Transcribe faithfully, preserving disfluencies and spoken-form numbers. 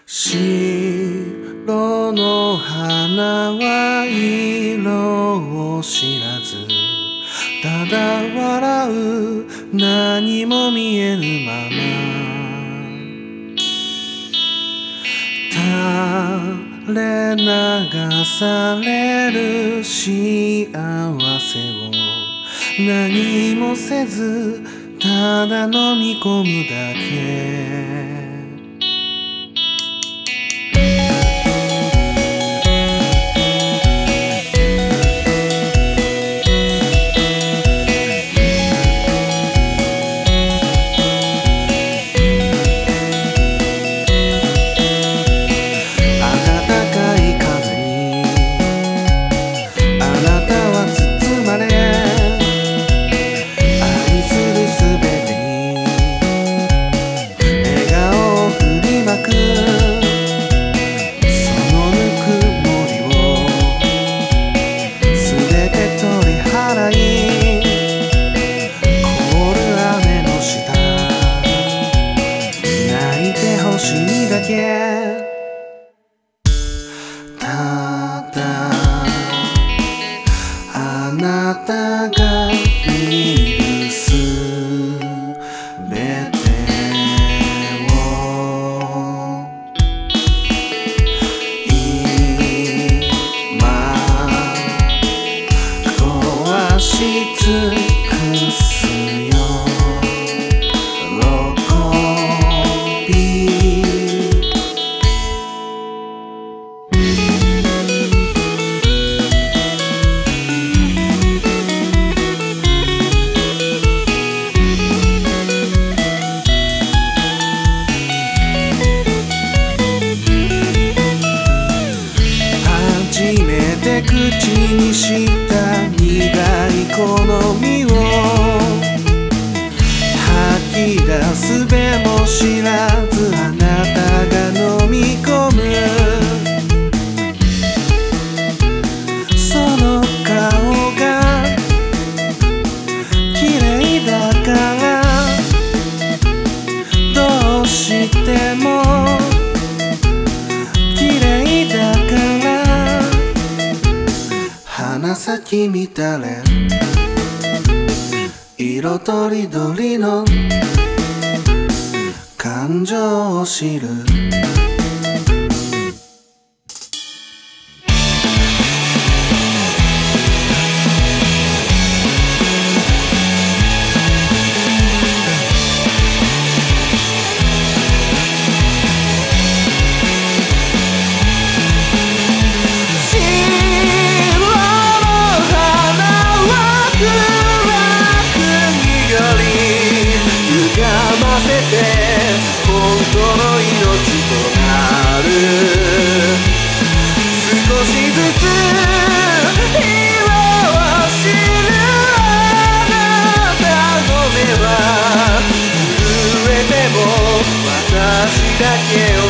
白の花は色を知らず、ただ笑う、何も見えぬまま垂れ流される幸せを何もせず、ただ飲み込むだけ。ただあなたが見るすべてを今壊し尽くすよ喜び。口にした苦い好みを吐き出すべも知らず、あなたが飲み込むその顔が綺麗だからどうしても綺麗だから鼻先見たれ色とりどりの感情を知る。本当の命となる少しずつ色を知るあなたの目は震えても私だけを